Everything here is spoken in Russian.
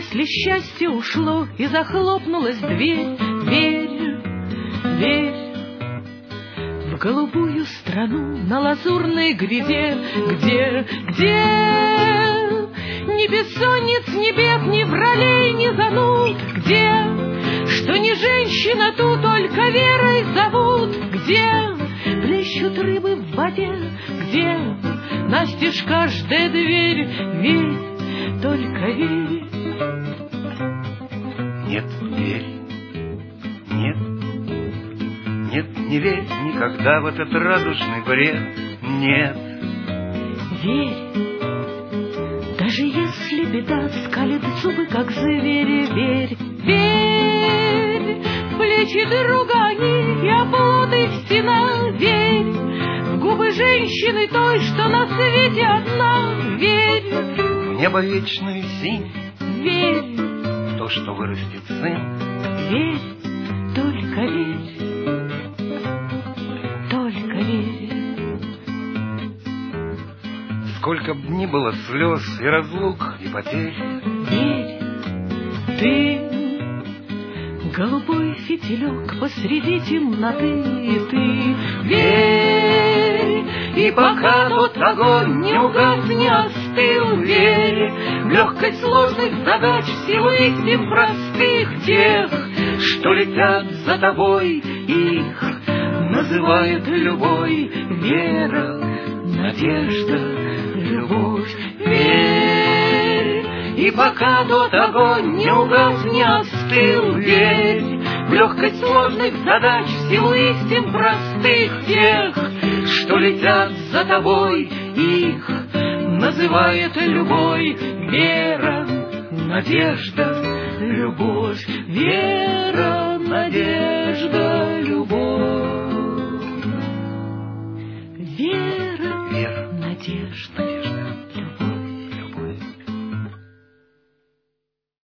Если счастье ушло и захлопнулась дверь, верь, верь в голубую страну на лазурной гряде, где ни бессонниц, ни бед, ни вралей, ни зануд, где, что ни женщина ту только верой зовут, где плещут рыбы в воде, где настежь каждая дверь, верь, только верь. Нет, верь, нет, нет, не верь никогда в этот радужный бред, нет. Верь, даже если беда скалит зубы, как звери, верь, верь, в плечи друга они и оплоты в стена, верь, в губы женщины той, что на свете одна, верь, В небо вечную синь, верь, в то, что вырастет сын, верь, только верь, только верь. сколько б ни было слез и разлук, и потерь. Верь, ты, голубой фитилек посреди темноты, и ты верь, и пока тот огонь не угас, не остыл, верь в легкость сложных задач, в силу истин простых, тех, что летят за тобой, их называют любовь, вера, надежда, любовь, верь, и пока тот огонь не угас, не остыл, верь в легкость сложных задач, в силу истин простых, тех, что летят за тобой, их называет любовь, вера, надежда, любовь, вера, надежда, любовь, вера, надежда.